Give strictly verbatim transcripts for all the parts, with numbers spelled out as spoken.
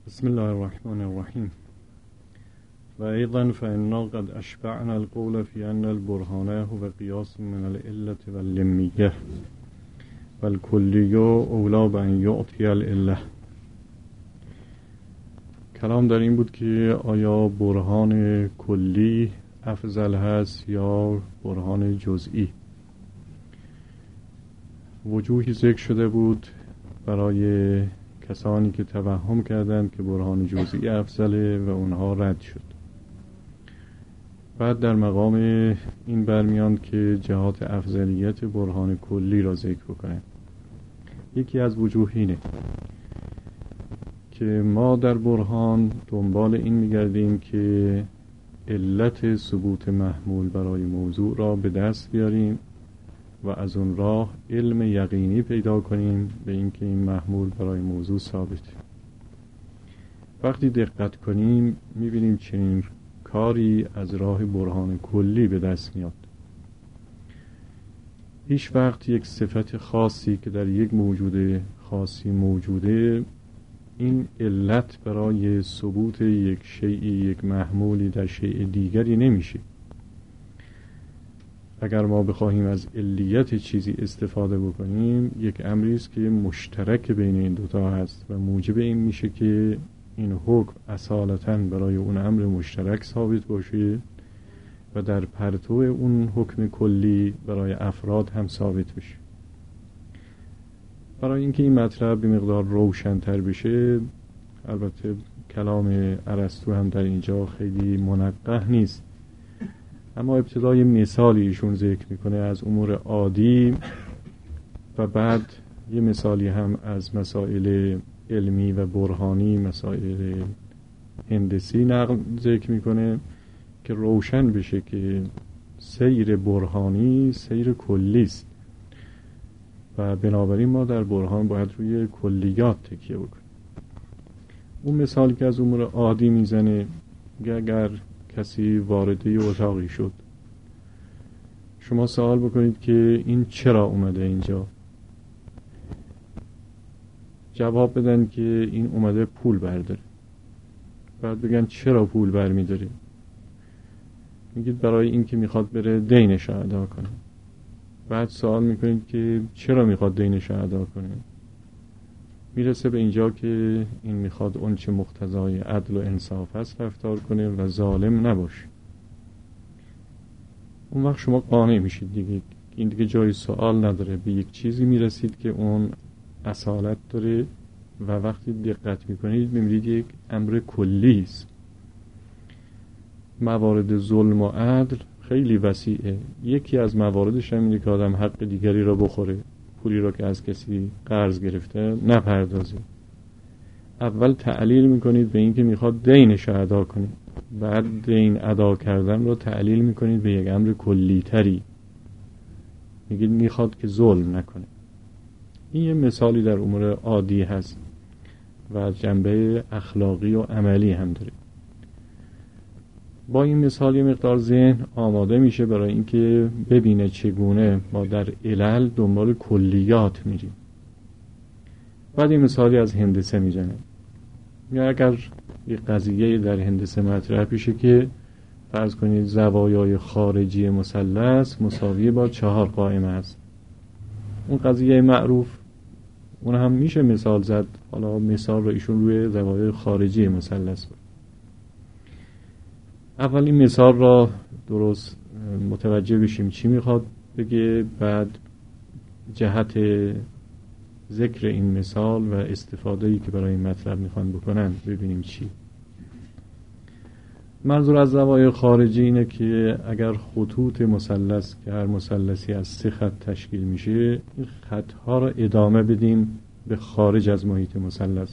بسم الله الرحمن الرحیم و ایضا فإنا قد اشبعنا القول في أن البرهان هو قیاس من العلة واللمیه والکلیه اولی بأن یعطی العله. کلام در این بود که آیا برهان کلی افضل هست یا برهان جزئی. وجوهی ذکر شده بود برای کسانی که توهم کردند که برهان جزئی افضله و اونها رد شد. بعد در مقام این برمیاند که جهات افضلیت برهان کلی را ذکر بکنه. یکی از وجوه اینه که ما در برهان دنبال این میگردیم که علت ثبوت محمول برای موضوع را به دست بیاریم و از اون راه علم یقینی پیدا کنیم به اینکه این محمول برای موضوع ثابته. وقتی دقت کنیم میبینیم چنین کاری از راه برهان کلی به دست میاد. هیچ وقت یک صفت خاصی که در یک موجود خاصی موجوده این علت برای ثبوت یک شیئی، یک محمولی در شیء دیگری نمیشه. اگر ما بخواهیم از علیت چیزی استفاده بکنیم یک امری است که مشترک بین این دوتا هست و موجب این میشه که این حکم اصالتاً برای اون امر مشترک ثابت باشه و در پرتو اون حکم کلی برای افراد هم ثابت بشه. برای اینکه این مطلب به مقدار روشن‌تر بشه، البته کلام ارسطو هم در اینجا خیلی منقح نیست، اما ابتدای مثالی ایشون ذکر میکنه از امور عادی و بعد یه مثالی هم از مسائل علمی و برهانی، مسائل هندسی نقل ذکر میکنه که روشن بشه که سیر برهانی سیر کلی است و بنابراین ما در برهان باید روی کلیات تکیه بکنیم. اون مثالی که از امور عادی میزنه، اگر کسی وارد یه اتاقی شد، شما سوال بکنید که این چرا اومده اینجا، جواب بدن که این اومده پول برداره. بعد بگن چرا پول برمیداره؟ میگید برای این که میخواد بره دینش ادا کنه. بعد سوال میکنید که چرا میخواد دینش ادا کنه؟ میرسه به اینجا که این میخواد اون چه مقتضای عدل و انصاف هست رفتار کنه و ظالم نباشه. اون وقت شما قانع میشید دیگه، این دیگه جای سوال نداره، به یک چیزی میرسید که اون اصالت داره و وقتی دقت میکنید میبینید یک امر کلی است. موارد ظلم و عدل خیلی وسیعه. یکی از مواردش هم اینه که آدم حق دیگری را بخوره، پولی را که از کسی قرض گرفته نپردازه. اول تعلیل میکنید به این که میخواد دینش ادا کنه، بعد دین ادا کردن رو تعلیل میکنید به یک امر کلی تری، میگید میخواد که ظلم نکنه. این یه مثالی در امور عادی هست و جنبه اخلاقی و عملی هم داره. با این مثال یه مقدار ذهن آماده میشه برای اینکه ببینه چگونه ما در علل دنبال کلیات میریم. بعد این مثالی از هندسه میزنه. یا اگر یه قضیه در هندسه مطرح بشه که فرض کنید زوایای خارجی مثلث مساوی با چهار قائمه است، اون قضیه معروف، اون هم میشه مثال زد. حالا مثال رو ایشون روی زوایای خارجی مثلث بود. اول این مثال را درست متوجه بشیم چی میخواد بگه، بعد جهت ذکر این مثال و استفاده‌ای که برای این مطلب میخوان بکنن ببینیم چی. منظور از زوایای خارجی اینه که اگر خطوط مثلث که هر مثلثی از سه خط تشکیل میشه، این خطها را ادامه بدیم به خارج از محیط مثلث،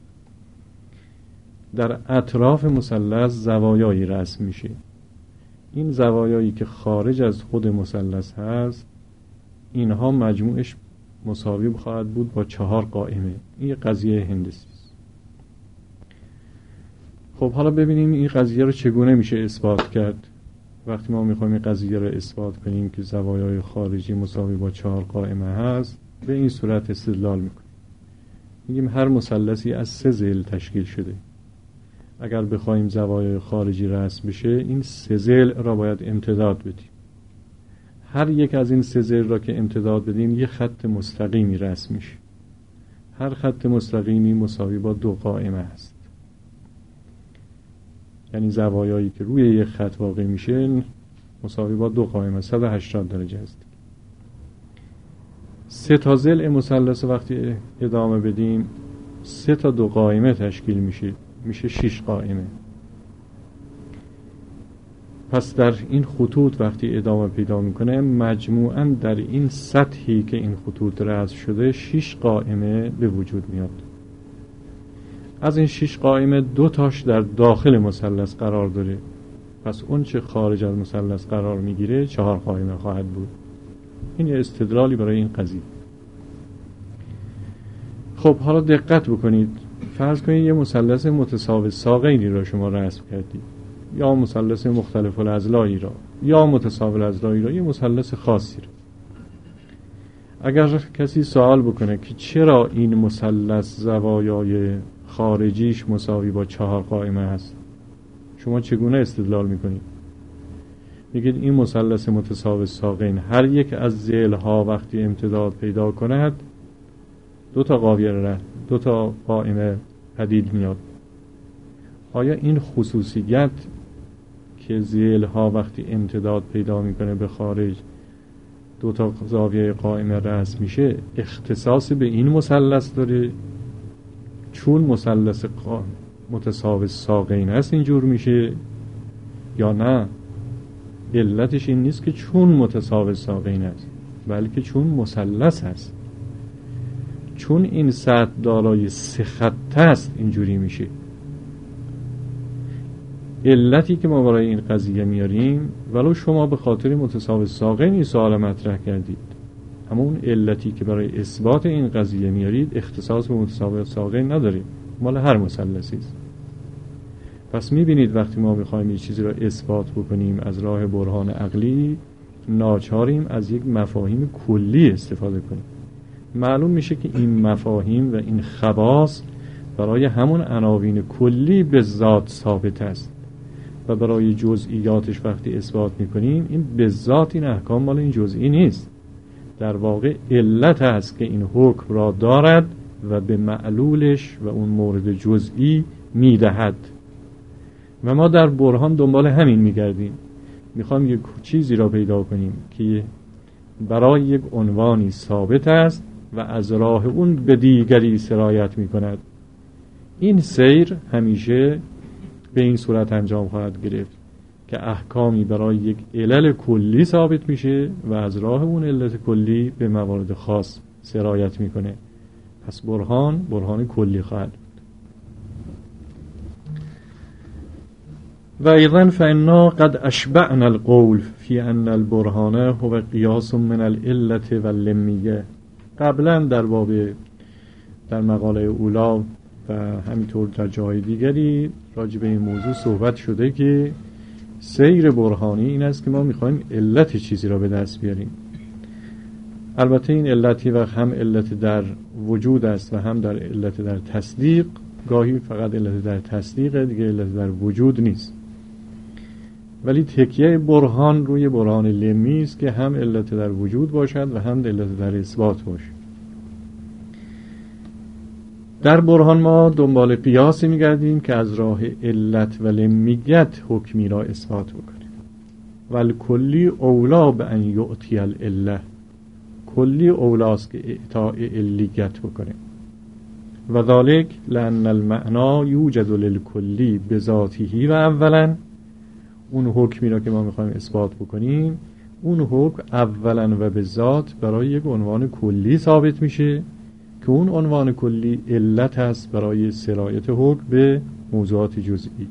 در اطراف مثلث زوایایی رسم میشه. این زوایایی که خارج از خود مثلث هست اینها مجموعش مساوی خواهد بود با چهار قائمه. این قضیه هندسی است. خب حالا ببینیم این قضیه رو چگونه میشه اثبات کرد. وقتی ما میخوایم این قضیه رو اثبات کنیم که زوایای خارجی مساوی با چهار قائمه هست، به این صورت استدلال میکنیم. میگیم هر مثلثی از سه ضلع تشکیل شده. اگر بخوایم زوایای خارجی رسم بشه، این سه ضلع را باید امتداد بدیم. هر یک از این سه ضلع را که امتداد بدیم یه خط مستقیمی رسم میشه. هر خط مستقیمی مساوی با دو قائمه است. یعنی زوایایی که روی یک خط واقع میشه مساوی با دو قائمه، صد و هشتاد درجه است. سه تا ضلع مثلث وقتی ادامه بدیم سه تا دو قائمه تشکیل میشه، میشه شش قائمه. پس در این خطوط وقتی ادامه پیدا میکنه مجموعاً در این سطحی که این خطوط رسم شده شش قائمه به وجود میاد. از این شش قائمه دو تاش در داخل مثلث قرار داره، پس اون چه خارج از مثلث قرار میگیره چهار قائمه خواهد بود. این استدلالی برای این قضیه. خب حالا دقت بکنید، فرض کنید یه مثلث متساوی ساقینی را شما رسم کردید، یا مثلث مختلف الاضلاعی را، یا متساوی الاضلاعی را، یه مثلث خاصی را. اگر کسی سوال بکنه که چرا این مثلث زوایای خارجیش مساوی با چهار قائمه است، شما چگونه استدلال میکنید؟ میگید این مثلث متساوی ساقین هر یک از ضلع‌ها وقتی امتداد پیدا کند دو تا قاویه را دو تا قائمه پدید میاد. آیا این خصوصیت که ضلع‌ها وقتی امتداد پیدا میکنه به خارج دو تا زاویه قائمه رسم میشه اختصاص به این مثلث داره چون مثلث متساوی ساقین است اینجور میشه، یا نه علتش این نیست که چون متساوی ساقین است، بلکه چون مثلث است، چون این سطح دارای سه خط است اینجوری میشه. علتی که ما برای این قضیه میاریم ولو شما به خاطر متساوی ساقین این سوال مطرح کردید، اما اون علتی که برای اثبات این قضیه میارید اختصاص به متساوی ساقین نداره، مال هر مثلثی است. پس میبینید وقتی ما میخوایم یه چیزی را اثبات بکنیم از راه برهان عقلی ناچاریم از یک مفاهیم کلی استفاده کنیم. معلوم میشه که این مفاهیم و این خواص برای همون عناوین کلی به ذات ثابت است و برای جزئیاتش وقتی اثبات میکنیم این به ذات این احکام مال این جزئی نیست، در واقع علت است که این حکم را دارد و به معلولش و اون مورد جزئی میدهد. و ما در برهان دنبال همین میگردیم، میخوام یک چیزی را پیدا کنیم که برای یک عنوانی ثابت است و از راه اون به دیگری سرایت میکند. این سیر همیشه به این صورت انجام خواهد گرفت که احکامی برای یک علل کلی ثابت میشه و از راه اون علت کلی به موارد خاص سرایت میکنه. پس برهان برهان کلی خواهد بود. و ایضا فإنا قد اشبعنا القول فی ان البرهان هو قیاس من العلت واللمیه. قبلا در باب در مقاله اولا و همینطور در جای دیگری راجع به این موضوع صحبت شده که سیر برهانی این است که ما میخوایم علت چیزی را به دست بیاریم. البته این علتی و هم علت در وجود است و هم در علت در تصدیق، گاهی فقط علت در تصدیق دیگه علت در وجود نیست، ولی تکیه برهان روی برهان لمی است که هم علت در وجود باشد و هم علت در اثبات باشد. در برهان ما دنبال قیاسی میگردیم که از راه علت و لمیت حکمی را اثبات بکنیم. والکلی اولا به ان یعطی العله، کلی اولاست که اعطاء علیت بکنه. و ذالک لان المعنا یوجد للکلی بذاته و اولا، اون حکمی را که ما میخوایم اثبات بکنیم اون حکم اولا و به ذات برای یک عنوان کلی ثابت میشه که اون عنوان کلی علت هست برای سرایت حکم به موضوعات جزئی.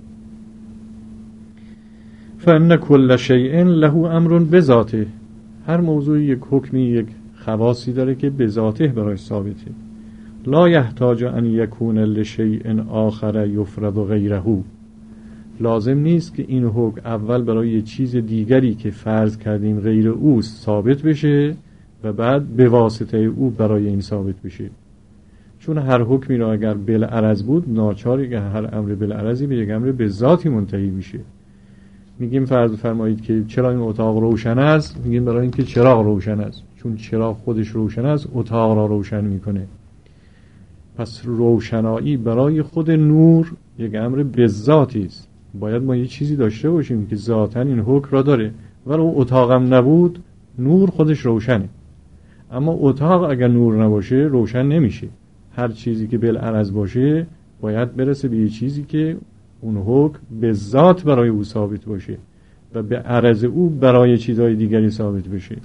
فان کل شیء له امر بذاته، هر موضوع یک حکمی یک خواصی داره که به ذاته برای ثابته. لا یحتاج ان یکون لشیء آخر یفرض غیره، لازم نیست که این حکم اول برای یه چیز دیگری که فرض کردیم غیر اوست ثابت بشه و بعد به واسطه او برای این ثابت بشه. چون هر حکمی را اگر بالعرض بود، ناچار اگر هر امر بالعرضی به یک امر به ذاتی منتهی میشه. میگیم فرض فرمایید که چرا این اتاق روشن است؟ میگیم برای اینکه چراغ روشن است. چون چراغ خودش روشن است، اتاق را روشن میکنه. پس روشنایی برای خود نور یک امر به ذاتی است. باید ما یه چیزی داشته باشیم که ذاتاً این حکم را داره. ولی اون اتاقم نبود، نور خودش روشنه. اما اتاق اگر نور نباشه روشن نمیشه. هر چیزی که بالعرض باشه باید برسه به یه چیزی که اون حکم به ذات برای او ثابت باشه و به عرض او برای چیزهای دیگری ثابت بشه.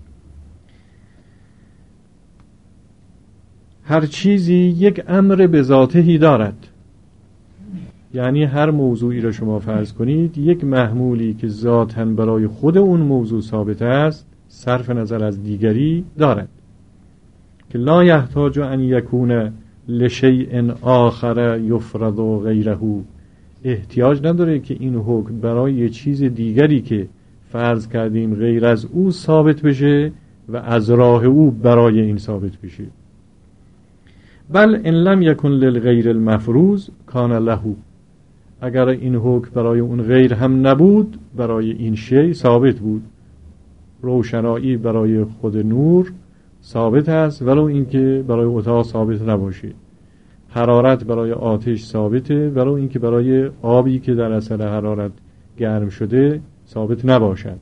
هر چیزی یک امر به ذاتهی دارد. یعنی هر موضوعی را شما فرض کنید یک محمولی که ذاتاً برای خود اون موضوع ثابت است صرف نظر از دیگری دارد که لا یحتاج ان یکون لشیء آخر یفرض غیره. احتیاج نداره که این حکم برای یه چیز دیگری که فرض کردیم غیر از او ثابت بشه و از راه او برای این ثابت بشه. بل ان لم یکن للغیر المفروض کان له. اگر این حکم برای اون غیر هم نبود برای این شی ثابت بود. روشنایی برای خود نور ثابت است ولو اینکه برای اتاق ثابت نباشه. حرارت برای آتش ثابته ولو اینکه برای آبی که در اثر حرارت گرم شده ثابت نباشد.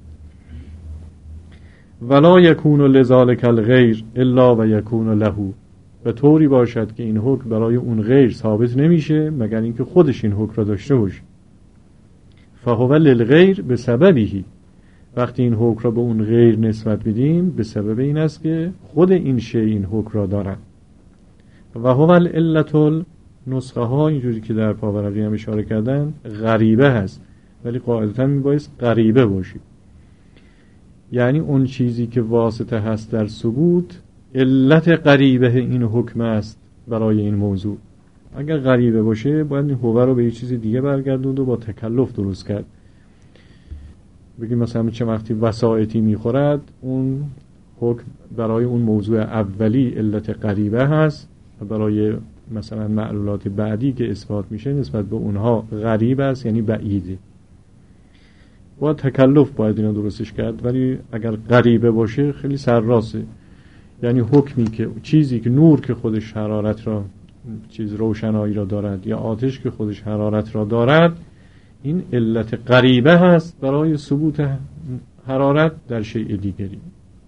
ولا یکون لذالک الغیر الا و یکون له. و طوری باشد که این حکم برای اون غیر ثابت نمیشه مگر اینکه خودش این حکم را داشته باشه. فهو للغیر به سببیه. وقتی این حکم را به اون غیر نسبت میدیم به سبب این است که خود این شی این حکم را دارد. و هو العلة. نسخه ها اینجوری که در پاورقی هم اشاره کردن غریبه هست ولی قاعدتا میبایست غریبه باشی. یعنی اون چیزی که واسطه هست در ثبوت علت غریبه این حکم است برای این موضوع. اگر غریبه باشه باید این هو رو به یه چیز دیگه برگردوند و با تکلف درست کرد. بگیم مثلا چه وقتی وسائطی میخورد اون حکم برای اون موضوع اولی علت غریبه هست و برای مثلا معلولات بعدی که اثبات میشه نسبت به اونها غریب است یعنی بعیده. با تکلف باید اینا درستش کرد ولی اگر غریبه باشه خیلی سرراسته. یعنی حکمی که چیزی که نور که خودش حرارت را چیز روشنایی را دارد یا آتش که خودش حرارت را دارد این علت غریبه هست برای ثبوت حرارت در شیء دیگری.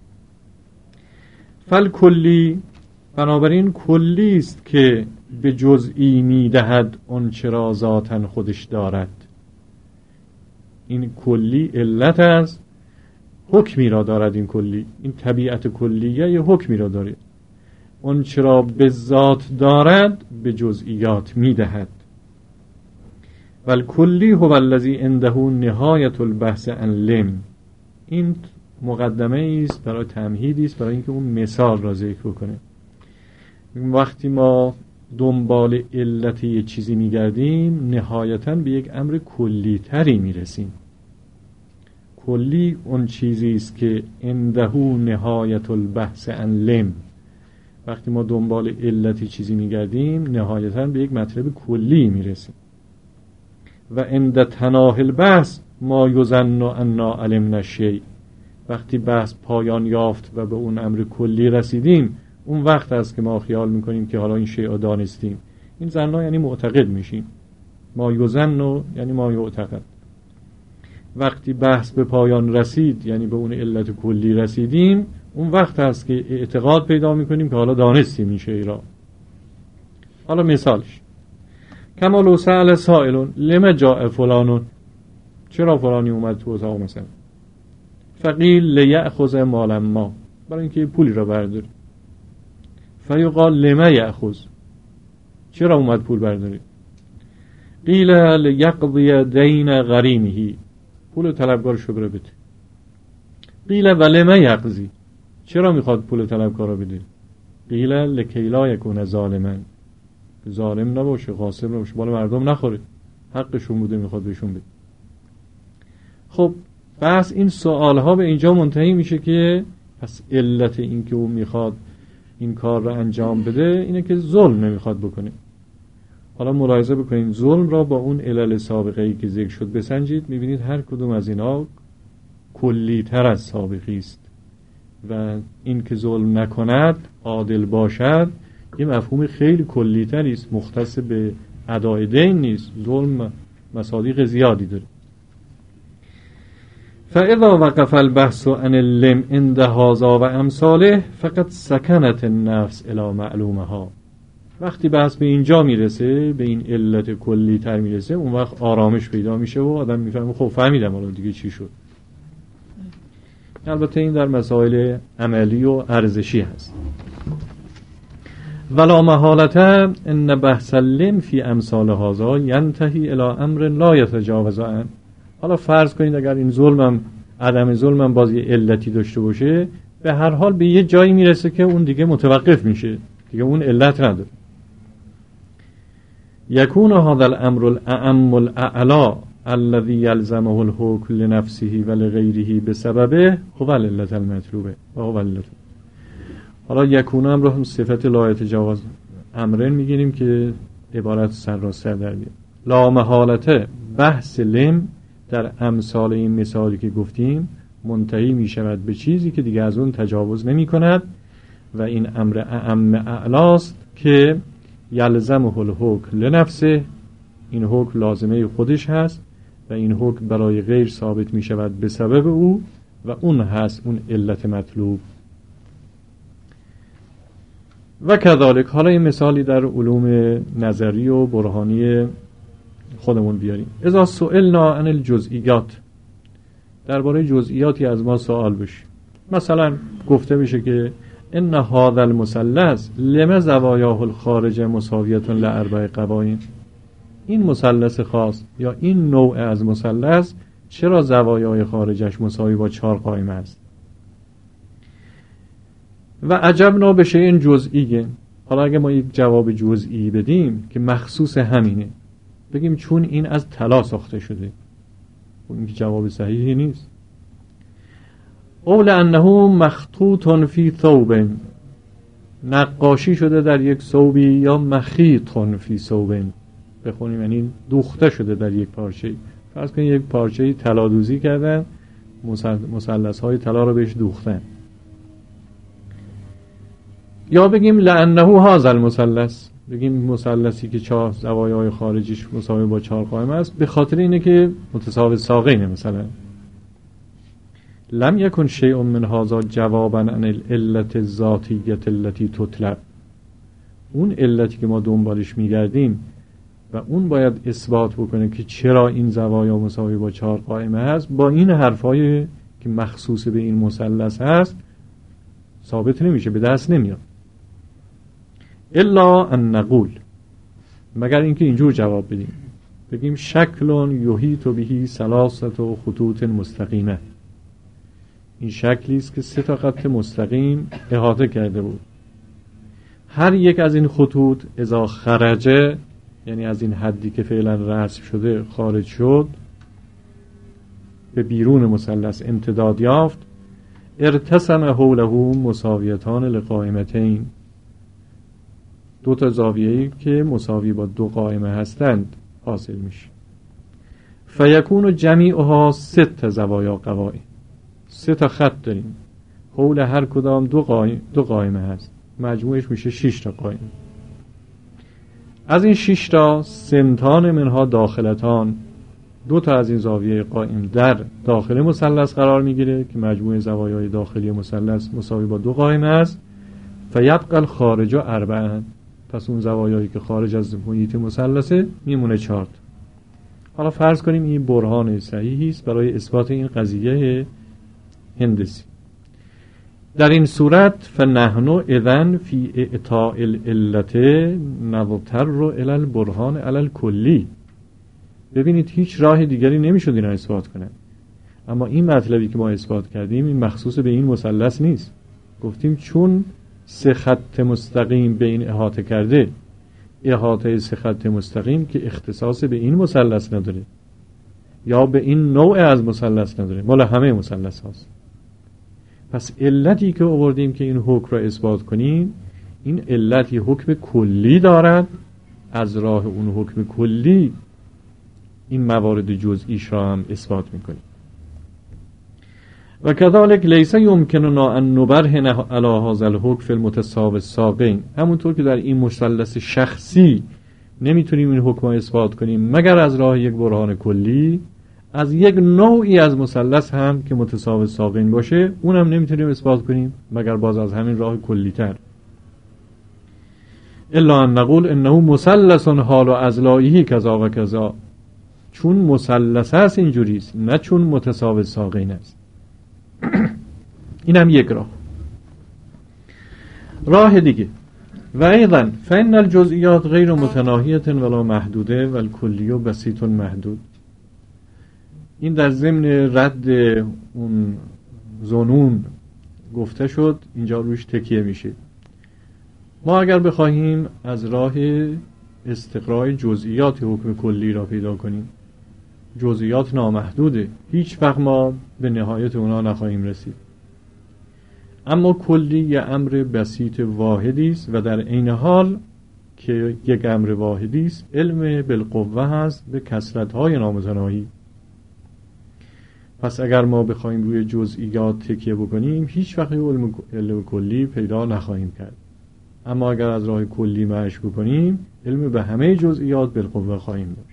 فل کلی. بنابراین کلی است که به جزئی میدهد اون چرا ذاتن خودش دارد. این کلی علت است حکمی را دارد. این کلی این طبیعت کلیه یه حکمی را دارد. اون چرا به ذات دارد به جزئیات میدهد. والکلی هو الذی عنده نهایت البحث عن لم. این مقدمه است برای تمهیدی است برای اینکه اون مثال را ذکر کنه. وقتی ما دنبال علت یه چیزی میگردیم نهایتاً به یک امر کلی تری میرسیم. کلی اون چیزی است که عنده نهایت البحث عن لم. وقتی ما دنبال علتی چیزی میگردیم نهایتاً به یک مطلب کلی میرسیم. و عند تناهی البحث ما یظن انا علمنا الشیء. وقتی بحث پایان یافت و به اون امر کلی رسیدیم اون وقت است که ما خیال میکنیم که حالا این شیء را دانستیم. این ظن‌ها یعنی معتقد میشیم. ما یظن یعنی ما یعتقد. وقتی بحث به پایان رسید یعنی به اون علت کلی رسیدیم اون وقت است که اعتقاد پیدا میکنیم که حالا دانستیم این شیء را. حالا مثالش کما لو سأل سائل لما جاء فلان. چرا فلانی اومد تو اتاق مثلا؟ فقیل لیأخذ مال ما. برای اینکه پولی را برداره. فیقال لما یأخذ. چرا اومد پول برداره؟ قیل لیقضی دین غریمه. پول طلبکارش رو بده. قیل ولما یقضی. چرا میخواد پول طلبکار رو بده؟ قیل لکی لا یکون ظالما. ظالم نباشه، غاصب نباشه، مال مردم نخوره، حقشون بوده میخواد بهشون بده. خب بس این سوال ها به اینجا منتهی میشه که پس علت این که اون میخواد این کار رو انجام بده اینه که ظلم نمیخواد بکنه. حالا ملاحظه بکنید ظلم را با اون علل سابقه ای که ذکر شد بسنجید، میبینید هر کدوم از اینا کلی تر از سابقی است و این که ظلم نکند عادل باشد یه مفهوم خیلی کلی تری است، مختص به ادای دین نیست. ظلم مصادیق زیادی داره. فاذا وقف البحث عن اللم عند هذا و امثاله فقط سکنت النفس الی معلومها. وقتی بحث به اینجا میرسه، به این علت کلی تر میرسه، اون وقت آرامش پیدا میشه و آدم میفهمه خب فهمیدم حالا دیگه چی شد. البته این در مسائل عملی و ارزشی هست. ولا محالته ان بحث اللم فی امثال هذا ینتهی الی امر لا یتجاوز عنه. حالا فرض کنید اگر این ظلمم عدم ظلمم باز یه علتی داشته باشه، به هر حال به یه جایی میرسه که اون دیگه متوقف میشه، دیگه اون علت نداره. یکون هذا الامر الاعم الاعلا الذي يلزمه الحكم لنفسه ولغيره بسببه هو العلة المطلوبه و هو العلة. حالا یکون امر هم صفت لا یتجاوز امرن میگیریم که عبارت سرراستر در بیاد. لا محالته بحث لم در امثال این مثالی که گفتیم منتهی می شود به چیزی که دیگه از اون تجاوز نمی کند و این امر اعم اعلاست که یلزمه الحکم لنفسه، این حکم لازمه خودش هست و این حکم برای غیر ثابت می شود به سبب او و اون هست اون علت مطلوب. و کذالک حالا این مثالی در علوم نظری و برهانی خودمون بیاریم. اذا سئلنا عن الجزئیات، درباره جزئیاتی از ما سوال بشه، مثلا گفته بشه که ان هذا المثلث لما زوایاه الخارج مساویه لاربع قوائم، این مثلث خاص یا این نوع از مثلث چرا زوایای خارجش مساوی با چهار قائمه است. و عجبنا به شیء جزئی، حالا اگه ما یک جواب جزئی بدیم که مخصوص همینه، بگیم چون این از طلا ساخته شده، این که جواب صحیحی نیست. اول انه مخطوط فی ثوب، نقاشی شده در یک ثوبی، یا مخیط فی ثوب بخونیم یعنی دوخته شده در یک پارچه. فرض کنید یک پارچه طلا دوزی کردن، مثلث های طلا رو بهش دوختن. یا بگیم لانه هذا المثلث، بگیم مثلثی که چهار زوایای خارجیش مساوی با چهار قائمه است به خاطر اینه که متساوی ساقینه. مثلا لم یکن شیء من هذا جوابا عن العلة الذاتیة التي تطلب، اون علتی که ما دنبالش میگردیم و اون باید اثبات بکنه که چرا این زوایا مساوی با چهار قائمه هست، با این حرفای که مخصوص به این مثلث هست ثابت نمیشه، به دست نمیاد. الا ان نقول، مگر اینکه اینجور جواب بدیم، بگیم شکل یحیط به ثلاثه خطوط مستقیمه، این شکلی است که سه تا خط مستقیم احاطه کرده بود. هر یک از این خطوط اذا خرجه، یعنی از این حدی که فعلا رسم شده خارج شد، به بیرون مثلث امتداد یافت، ارتسم حوله مساویتان لقائمتین، دو تا زاویه‌ای که مساوی با دو قائمه هستند حاصل میشه. فیکون جمیعها ست زوایا قوائم، سه تا خط داریم، حول هر کدام دو قائمه دو قائمه هست، مجموعش میشه شش تا قائمه. از این شش تا سنتان منها داخلتان، دو تا از این زاویه قائم در داخل مثلث قرار میگیره که مجموع زوایای داخلی مثلث مساوی با دو قائمه است. فیبقى الخارج اربعا، پس اون زوایایی که خارج از محیط مثلثه میمونه چهار تا. حالا فرض کنیم این برهان صحیحی است برای اثبات این قضیه هندسی. در این صورت فنحن اذن فی اعطاء العلت نضطر الی البرهان علی الکلی. ببینید هیچ راه دیگری نمیشد اینا اثبات کنن، اما این مطلبی که ما اثبات کردیم این مخصوص به این مثلث نیست. گفتیم چون سه خط مستقیم به این احاطه کرده، احاطه سه خط مستقیم که اختصاص به این مثلث نداره یا به این نوع از مثلث نداره، مال همه مثلث هاست. پس علتی که آوردیم که این حکم را اثبات کنیم این علت یه حکم کلی دارد، از راه اون حکم کلی این موارد جزئیش را هم اثبات میکنیم. و کذالک لیس یمکننا ان نبرهن علی هذا الحکم فی المتساوی الساقین، همونطور که در این مثلث شخصی نمیتونیم این حکم را اثبات کنیم مگر از راه یک برهان کلی، از یک نوعی از مثلث هم که متساوی الساقین باشه اونم نمیتونیم اثبات کنیم مگر باز از همین راه کلی تر. الا ان نقول انه مثلث حال و ازلایه کذا و کذا، چون مثلث است اینجوریست، نه چون متساوی الساقین است. این هم یک راه. راه دیگه، و ایضا فإن الجزئیات غیر متناهیة ولا محدوده و الکلی بسیط محدود. این در ضمن رد اون ظنون گفته شد، اینجا روش تکیه میشه. ما اگر بخواهیم از راه استقراء جزئیات حکم کلی را پیدا کنیم، جزئیات نامحدوده، هیچ وقت ما به نهایت اونا نخواهیم رسید. اما کلی یه امر بسیط واحدی است و در عین حال که یک امر واحدی است علم بالقوه هست به کثرت‌های نامتناهی. پس اگر ما بخوایم روی جزئیات تکیه بکنیم هیچ وقت علم, علم کلی پیدا نخواهیم کرد. اما اگر از راه کلی مشی بکنیم علم به همه جزئیات بالقوه خواهیم داشت.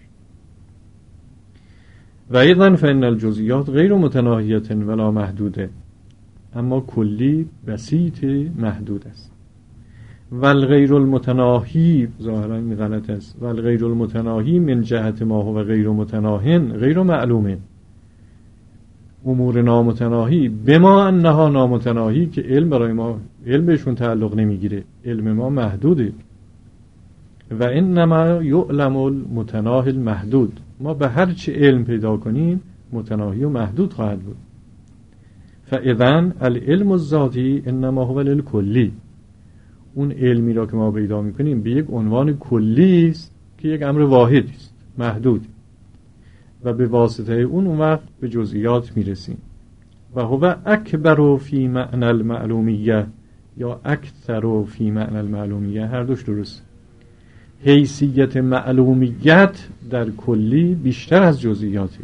و ایضا فإن الجزئیات غیر متناهیة ولا محدوده، اما کلی بسیط محدود است. والغیر المتناهی، ظاهرا این غلط است، والغیر المتناهی من جهت ما هو غیر متناهن غیر معلومه. امور نامتناهی بما انها نامتناهی که علم برای ما علم بهشون تعلق نمیگیره، علم ما محدوده. و انما یعلم المتناهی المحدود، ما به هر چه علم پیدا کنیم متناهی و محدود خواهد بود. فاذا العلم الذاتی انما هو للکلی، اون علمی را که ما پیدا میکنیم به یک عنوان کلی است که یک امر واحدی است، محدود، و به واسطه اون اون وقت به جزئیات میرسیم. و هو اکبر فی معنی المعلومیه یا اکثر فی معنی المعلومیه، هر دوش درست. حیثیت معلومیت در کلی بیشتر از جزئیاتی،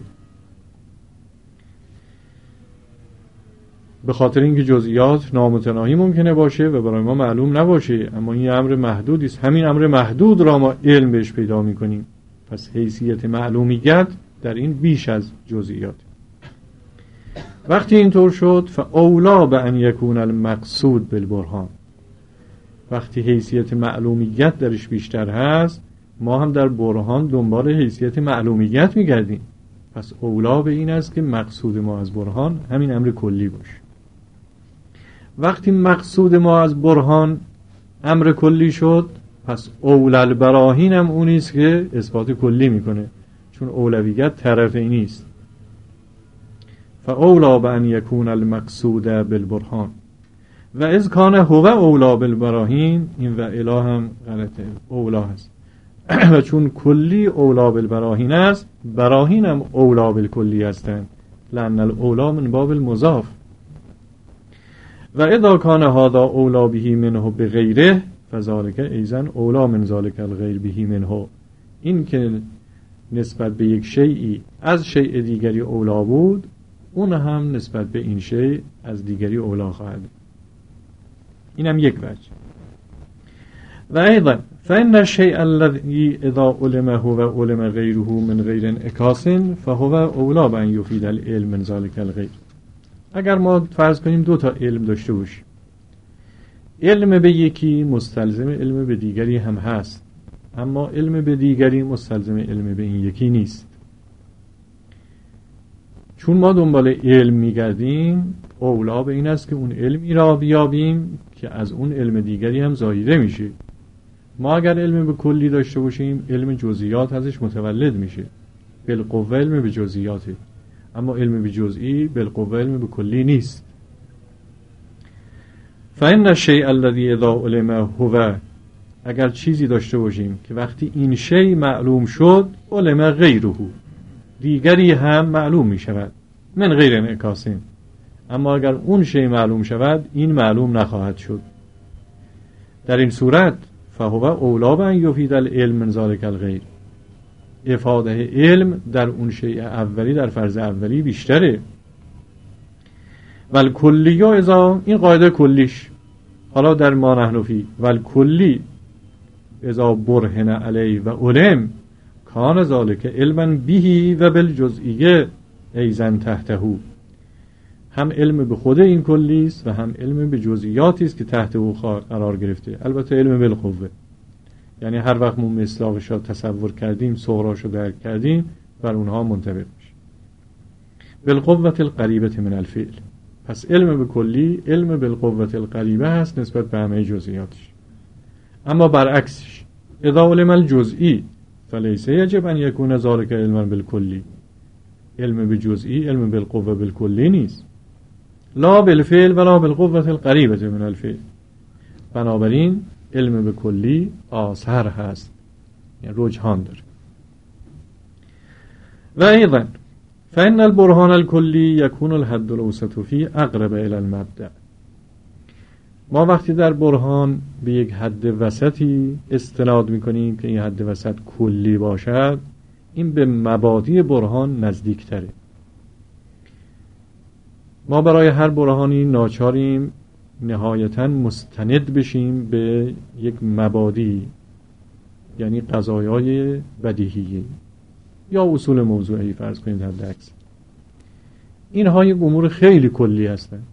به خاطر اینکه جزئیات نامتناهی ممکنه باشه و برای ما معلوم نباشه، اما این امر محدودی است. همین امر محدود را ما علم بهش پیدا میکنیم. پس حیثیت معلومیت در این بیش از جزئیات. وقتی اینطور شد فاولا به ان یکون المقصود بالبرهان، وقتی حیثیت معلومیت درش بیشتر هست ما هم در برهان دنبال حیثیت معلومیت میگردیم. پس اولا به این است که مقصود ما از برهان همین امر کلی باشه. وقتی مقصود ما از برهان امر کلی شد پس اول البراهین هم اونیست که اثبات کلی میکنه، چون اولویت طرفی نیست. فاولا بان یکون المقصود بالبرهان و اذ کان هو اولا بالبراهین، این و اله هم غلطه، اولا هست. و چون کلی اولا بالبراهین است، براهین هم اولا بالکلی هستند، لأن الاولا من باب المضاف. و اذا کان هذا اولا به منه بغیره فذلك ایضا اولا من ذلك الغیر به منه، این که نسبت به یک شیئی از شیء دیگری اولا بود، اون هم نسبت به این شیء از دیگری اولا خواهد. این هم یک وجه. و ایضا فإن الشیء الذي اذا علم هو علم غیره من غیر انعکاس فهو اولا بأن یفید العلم من ذلك الغیر. اگر ما فرض کنیم دو تا علم داشته باشیم، علم به یکی مستلزم علم به دیگری هم هست، اما علم به دیگری مستلزم علم به این یکی نیست. چون ما دنبال علم میگردیم اولا به این است که اون علمی را بیابیم که از اون علم دیگری هم زاییده میشه. ما اگر علم به کلی داشته باشیم علم جزئیات ازش متولد میشه، بالقوه علم به جزئیاته، اما علم به جزئی بالقوه علم به کلی نیست. فإن الشیء الذي اذا علم هو، اگر چیزی داشته باشیم که وقتی این شیء معلوم شد علم غیره، دیگری هم معلوم می شود، من غیر انعکاسین، اما اگر اون شیء معلوم شود این معلوم نخواهد شد. در این صورت فهو اولا بن یفید العلم من ذلک الغیر، افاده علم در اون شیء اولی، در فرض اولی بیشتره. ول کلی اذا، این قاعده کلیش، حالا در ما نحن فی ول کلی اذا برهن علی و علم کان ذلک علما به و بالجزئیه ایزن تحته، هم علم به خود این کلی است و هم علم به جزئیاتی است که تحت او قرار گرفته. البته علم بالقوه، یعنی هر وقت ما مصداقش را تصور کردیم، صغراش رو درک کردیم، بر اونها منطبق میشه. بالقوه القریبه من الفعل، پس علم به کلی علم بالقوه القریبه هست نسبت به همه جزئیاتش. اما برعکسش، اذا علم الجزئی فلیس یجب ان یکون ذلک علما بالکلی، علم به جزئی علم بالقوه بالکلی نیست، لا بالفعل ولا بالقوه القریبه من الفعل. بنابراین علم به کلی آثر هست، یعنی رجحان داره. و ایضا فإن البرهان الکلی یکون الحد الاوسط فی اقرب الی المبدأ، ما وقتی در برهان به یک حد وسطی استناد میکنیم که این حد وسط کلی باشد، این به مبادی برهان نزدیک تره. ما برای هر برهانی ناچاریم نهایتاً مستند بشیم به یک مبادی، یعنی قضایای بدیهی یا اصول موضوعی فرض کنید حد اکثر. اینها یک امور خیلی کلی هستند.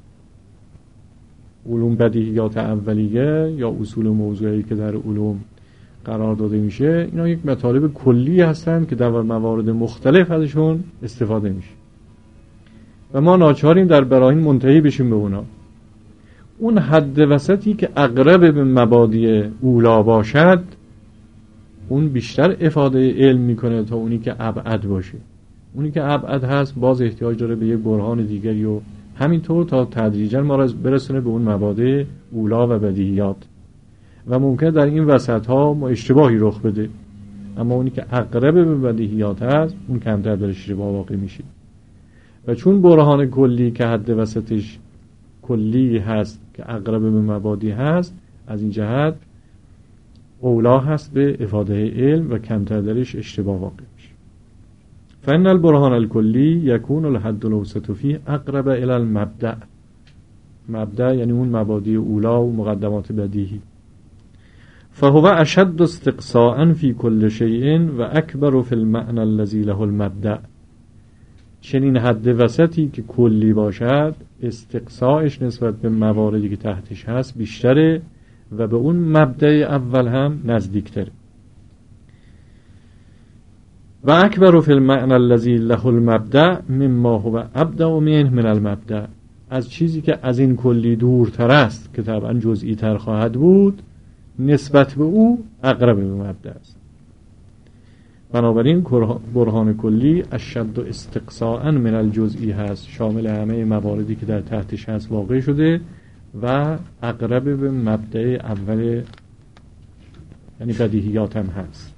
علوم بدیهیات اولیه یا اصول موضوعی که در علوم قرار داده میشه، اینا یک مطالب کلی هستند که در موارد مختلف ازشون استفاده میشه و ما ناچاریم در براهین منتهی بشیم به اونا. اون حد وسطی که اقرب به مبادی اولا باشد، اون بیشتر افاده علم میکنه تا اونی که ابعد باشه. اونی که ابعد هست باز احتیاج داره به یک برهان دیگری و همینطور تا تدریجا ما را برسونه به اون مبادی اولا و بدیهیات. و ممکنه در این وسط ها ما اشتباهی رخ بده، اما اونی که اقرب به بدیهیات هست اون کمتر در اشتباه واقع میشه. و چون برهان کلی که حد وسطش کلی هست که اقرب به مبادی هست، از این جهت اولا هست به افاده علم و کمتر درش اشتباه واقع میشه. فإن البرهان الکلی یکون الحد الاوسط فیه اقرب الی المبدأ، مبدأ یعنی اون مبادی اولا و مقدمات بدیهی. فهو اشد استقصاء فی کل شیء و اکبر فی المعنى الذی له المبدأ، چنین حد وسطی که کلی باشد استقصایش نسبت به مواردی که تحتش هست بیشتره و به اون مبدأ اول هم نزدیکتره. و اکبر فی المعنى الذی له المبدأ مما هو ابدأ منه من المبدأ، از چیزی که از این کلی دورتر است که طبعا جزئی تر خواهد بود، نسبت به او اقرب به مبدأ است. بنابراین برهان کلی اشد استقصاء من الجزئی هست، شامل همه مواردی که در تحتش هست واقع شده و اقرب به مبدأ اول یعنی بدیهیات هم هست.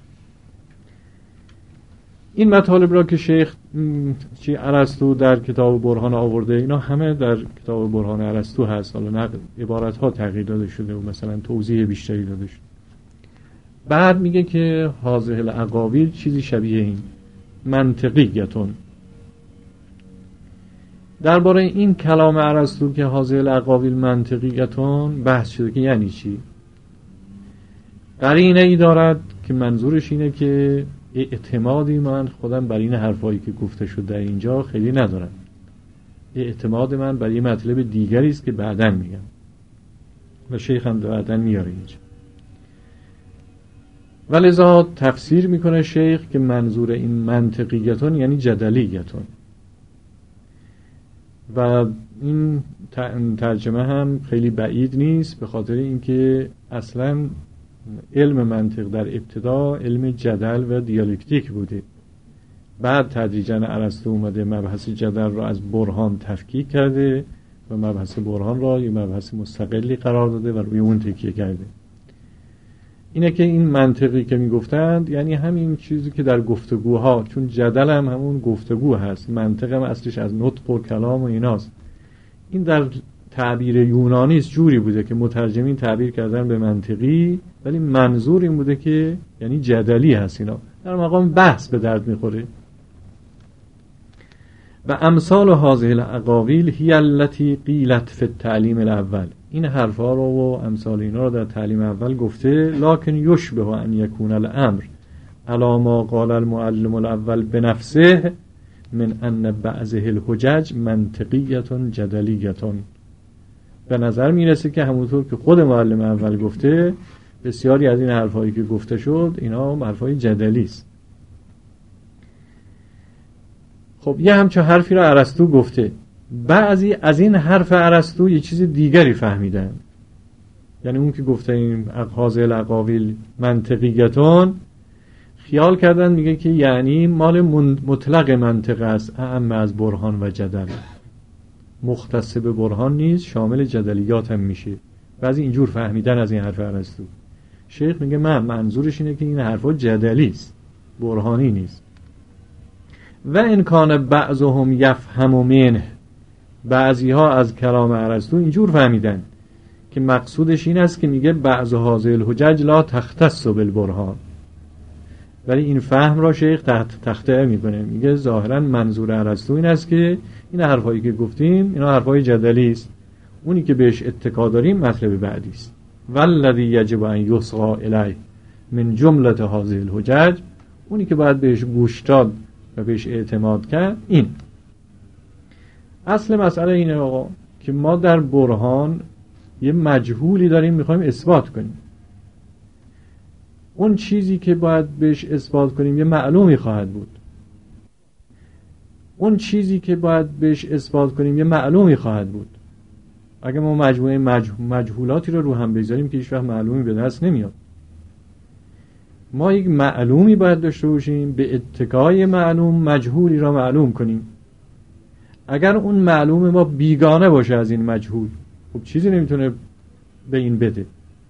این مطالب را که شیخ چی ارسطو در کتاب برهان آورده، اینا همه در کتاب برهان ارسطو هست، حالا نقل عبارت ها تغییر داده شده و مثلا توضیح بیشتری داده شده. بعد میگه که هذه الاقاویل چیزی شبیه این منطقیتون. درباره این کلام ارسطو که هذه الاقاویل منطقیتون بحث شده که یعنی چی. قرینه ای دارد که منظورش اینه که اعتمادی من خودم بر این حرفایی که گفته شد در اینجا خیلی ندارم، اعتماد من بر این مطلب دیگری است که بعداً میگم و شیخ هم بعداً میاره اینجا. ولذا تفسیر میکنه شیخ که منظور این منطقیتون یعنی جدلیتون، و این ترجمه هم خیلی بعید نیست، به خاطر اینکه اصلاً علم منطق در ابتدا علم جدل و دیالکتیک بوده، بعد تدریجاً ارسطو اومده مبحث جدل را از برهان تفکیک کرده و مبحث برهان را یک مبحث مستقلی قرار داده و روی اون تکیه کرده. اینه که این منطقی که میگفتند یعنی همین چیزی که در گفتگوها، چون جدل هم همون گفتگو هست، منطق هم اصلش از نطق و کلام و ایناست، این در تعبیر یونانی است جوری بوده که مترجمین تعبیر کردن به منطقی، ولی منظور این بوده که یعنی جدلی هست، اینا در مقام بحث به درد میخوره. و امثال هذه الاقاویل هی التي قیلت فی التعلیم الاول، این حرفا رو و امثال اینا رو در تعلیم اول گفته. لکن یشبه ان یکون الامر علی ما قال المعلم الاول بنفسه من ان بعضه الحجج منطقیه جدلیه. به نظر میرسه که همونطور که خود معلم اول گفته، بسیاری از این حرفایی که گفته شد اینا حرفای جدلی است. خب یه همچه حرفی را ارسطو گفته، بعضی از این حرف ارسطو یه چیز دیگری فهمیدن. یعنی اون که گفته این هذه الاقاویل منطقیتون، خیال کردن میگه که یعنی مال مطلق منطق است، اعم از برهان و جدل، مختص به برهان نیست، شامل جدلیات هم میشه. بعضی اینجور فهمیدن از این حرف ارسطو. شیخ میگه من منظورش اینه که این حرفا جدلی است، برهانی نیست. و ان کان بعضهم یفهم منه، بعضی ها از کلام ارسطو اینجور فهمیدن که مقصودش این است که میگه بعض هذه الحجج لا تختص بالبرهان، ولی این فهم را شیخ تحت تخته میکنه، میگه ظاهرا منظور ارسطو این است که این حرفایی که گفتیم اینا حرفای جدلی است، اونی که بهش اتکا داریم مطلب بعدی است. والذی یجب ان یصغى الیه من جمله هذه الحجج، اونی که باید بهش گوش داد و بهش اعتماد کرد این. اصل مسئله اینه آقا که ما در برهان یه مجهولی داریم میخوایم اثبات کنیم. اون چیزی که باید بهش اثبات کنیم یه معلومی خواهد بود. اون چیزی که باید بهش اثبات کنیم یه معلومی خواهد بود. اگه ما مجموعه مجهولاتی رو رو هم بذاریم که هیچ وقت معلومی به دست نمیاد. ما یک معلومی باید داشته باشیم، به اتکای معلوم مجهولی را معلوم کنیم. اگر اون معلوم ما بیگانه باشه از این مجهول، خب چیزی نمیتونه به این بده.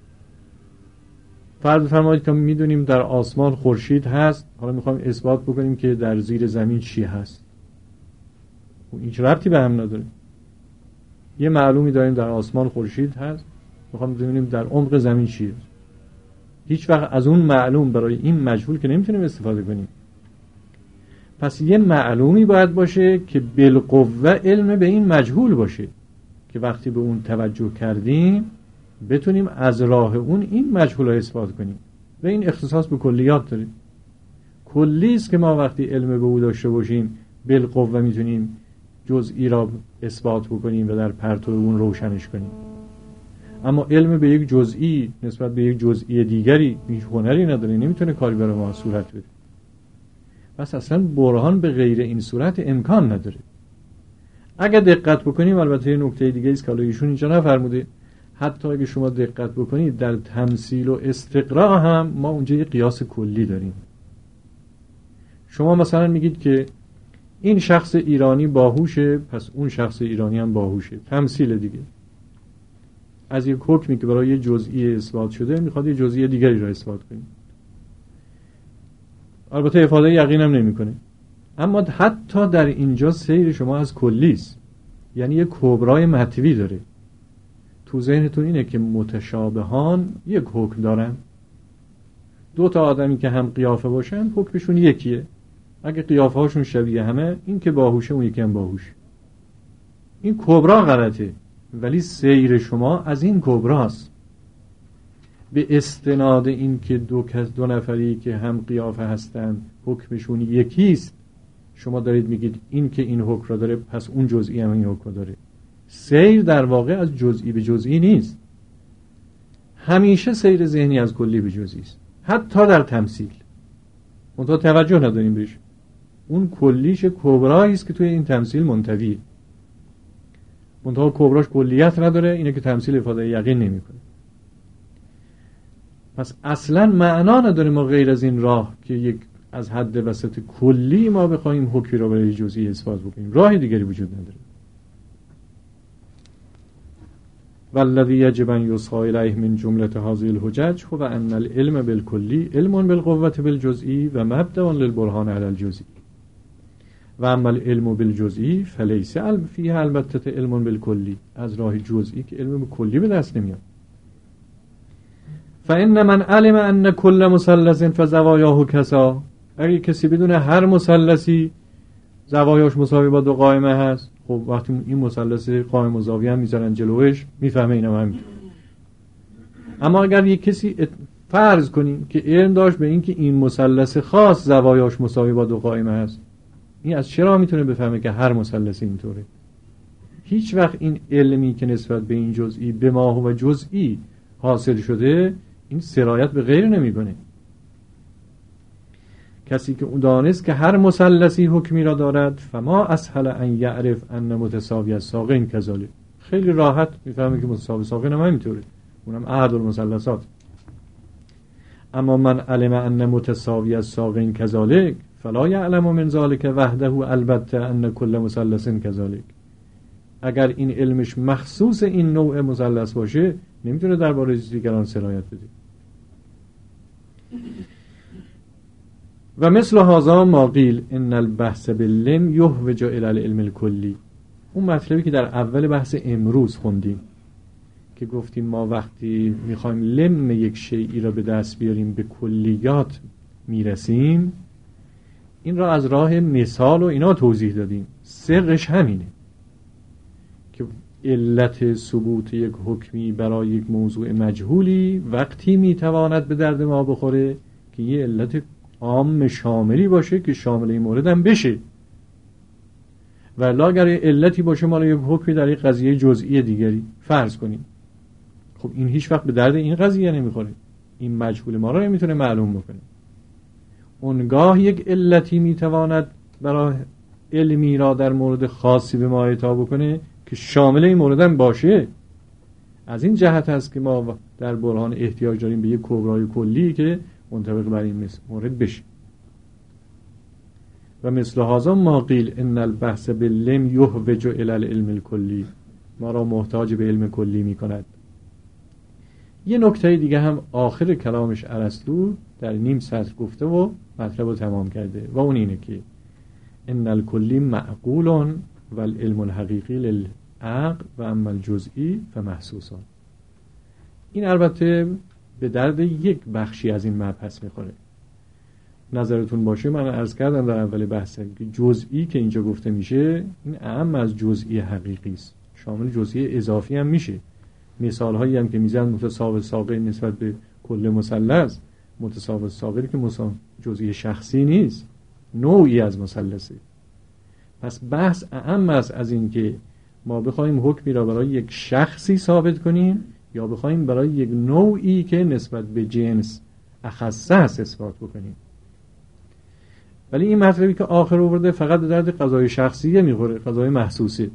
فرض بفرمایید که میدونیم در آسمان خورشید هست، حالا میخوایم اثبات بکنیم که در زیر زمین چی هست. خب این چه ربطی به هم نداره؟ یه معلومی داریم در آسمان خورشید هست، میخوایم ببینیم در عمق زمین چیه. هیچ وقت از اون معلوم برای این مجهول که نمیتونیم استفاده کنیم. پس یه معلومی باید باشه که بالقوه علم به این مجهول باشه که وقتی به اون توجه کردیم بتونیم از راه اون این مجهول رو اثبات کنیم. و این اختصاص به کلیات داره. کلی است که ما وقتی علم به او داشته باشیم بالقوه میتونیم جزئی را اثبات بکنیم و در پرتو اون روشنش کنیم. اما علم به یک جزئی نسبت به یک جزئی دیگری هیچ هنری نداره، نمیتونه کاری برای ما صورت بده. پس اصلا برهان به غیر این صورت امکان نداره. اگه دقت بکنیم، البته یه نکته دیگه است که ایشون اینجا نفرموده، حتی اگه شما دقت بکنید در تمثیل و استقراء هم ما اونجا یه قیاس کلی داریم. شما مثلا میگید که این شخص ایرانی باهوشه، پس اون شخص ایرانی هم باهوشه. تمثیل دیگه. از یک حکمی که برای یه جزئی اثبات شده میخواد یه جزئی دیگری را اثبات کنه. البته افاده یقین هم نمیکنه. اما حتی در اینجا سیر شما از کلی است. یعنی یه کبرای مطوی داره. تو ذهنتون اینه که متشابهان یک حکم دارن. دو تا آدمی که هم قیافه باشن حکمشون یکیه. اگه قیافه هاشون شبیه همه، این که باهوشه اون یکی هم باهوش. این کبرا غلطه، ولی سیر شما از این کبراست. به استناد این که دو کس دو نفری که هم قیافه هستن حکمشون یکیست، شما دارید میگید این که این حکم را داره پس اون جزئی هم این حکم را داره. سیر در واقع از جزئی به جزئی نیست. همیشه سیر ذهنی از کلی به جزئی است، حتی در تمثیل. منتها توجه نداریم بهش. اون کلیش کبرایی است که توی این تمثیل منطویه. منتها کبراش کلیت نداره، اینه که تمثیل افاده یقین نمیکنه. پس اصلا معنا نداره ما غیر از این راه که یک از حد وسط کلی ما بخوایم حکمی را برای جزئی اثبات بکنیم. راه دیگری وجود نداره. والذی یجب ان یصغى الیه من جمله هذه الحجج هو ان العلم بالکلی علم بالقوة بالجزئی و مبدأ للبرهان علی الجزئی. و اما العلم بالجزئی فلیس علم فیه البته علم بالکلی، از راه جزئی که علم به کلی به دست نمیاد. فان من علم ان کل مثلث فزوایاه کسا، اگه کسی بدونه هر مثلثی زوایاش مساوی با دو قائمه هست، خب وقتی این مثلث قائم و زاویه هم میذارن جلوش میفهمه اینم همینطور. اما اگر یک کسی فرض کنیم که علم داشت به این که این مثلث خاص زوایاش مساوی با دو قائمه هست، این از چرا میتونه بفهمه که هر مثلثی اینطوره؟ هیچ وقت این علمی که نسبت به این جزئی به ما و جزئی حاصل شده این سرایت به غیر نمیکنه. کسی که اون دانست که هر مثلثی حکمی را دارد فما اسهل ان یعرف ان متساوی الساقین کذالک، خیلی راحت میفهمه که متساوی الساقین هم همینطوره، اونم احد المثلثات. اما من علم ان متساوی الساقین کذالک فلا یعلم من ذلک وحده البته ان کل مثلث کذالک، اگر این علمش مخصوص این نوع مثلث باشه نمیتونه درباره دیگران سرایت بده. و مثل هذا ما قیل ان البحث باللم یحوج الی العلم الکلی، اون مطلبی که در اول بحث امروز خوندیم که گفتیم ما وقتی میخوایم لم یک شیئی را به دست بیاریم به کلیات میرسیم، این را از راه مثال و اینا توضیح دادیم. سرش همینه که علت ثبوت یک حکمی برای یک موضوع مجهولی وقتی میتواند به درد ما بخوره که یه علت عام شاملی باشه که شامل این مورد هم بشه، و لا اگر علتی باشه مال یک حکمی در یک قضیه جزئی دیگری فرض کنیم، خب این هیچ وقت به درد این قضیه نمیخوره، این مجهول ما را نمیتونه معلوم بکنه. اونگاه یک علتی میتواند برای علمی را در مورد خاصی به ما اعطا بکنه که شامل این مورد هم باشه. از این جهت هست که ما در برهان احتیاج داریم به یک کبرای کلی که منطبق بر این مورد بشه. و مثل هذا ما قیل ان البحث باللم یحوج الی العلم الکلی، ما را محتاج به علم کلی میکند. یه نکته دیگه هم آخر کلامش ارسطو در نیم سطر گفته و مطلب رو تمام کرده و اون اینه که ان الکلی معقول و العلم الحقیقی للعقل و اما الجزئی فمحسوسان. این البته به درد یک بخشی از این مبحث میخوره. نظرتون باشه من عرض کردم در اول بحث که جزئی که اینجا گفته میشه این اهم از جزئی حقیقی است، شامل جزئی اضافی هم میشه. مثال هایی هم که میزن متساوی ساقین نسبت به کل مثلث، متساوی ساقین که جزئی شخصی نیست، نوعی از مثلثه. پس بحث اهم است از این که ما بخوایم حکمی را برای یک شخصی ثابت کنیم یا بخوایم برای یک نوعی که نسبت به جنس اخصه است اثبات بکنیم. ولی این مطلبی که آخر آورده فقط به درد قضای شخصیه میخوره، قضای محسوسه.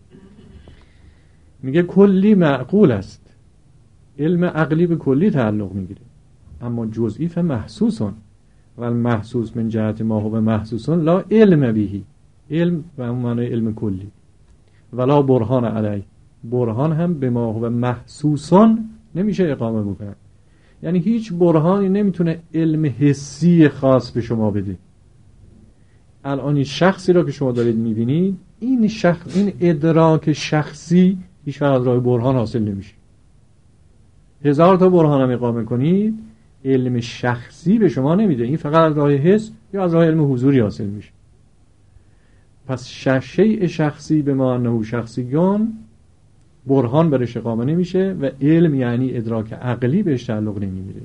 میگه کلی معقول است، علم عقلی به کلی تعلق میگیره، اما جزئی فمحسوسون و المحسوس من جهت ما هو محسوسون لا علم بهی، علم و اون معنی علم کلی، ولا برهان علی، برهان هم به ما هو محسوسون نمیشه اقامه بکنه. یعنی هیچ برهانی نمیتونه علم حسی خاص به شما بده. الان این شخصی را که شما دارید میبینید، این شخص، این ادراک شخصی هیچ وقت از راه برهان حاصل نمیشه. هزار تا برهان هم اقامه کنید علم شخصی به شما نمیده، این فقط از راه حس یا از راه علم حضوری حاصل میشه. پس شیء شخصی به ما انه شخصیون برهان برش اقامه نمیشه و علم یعنی ادراک عقلی بهش تعلق نمیگیره.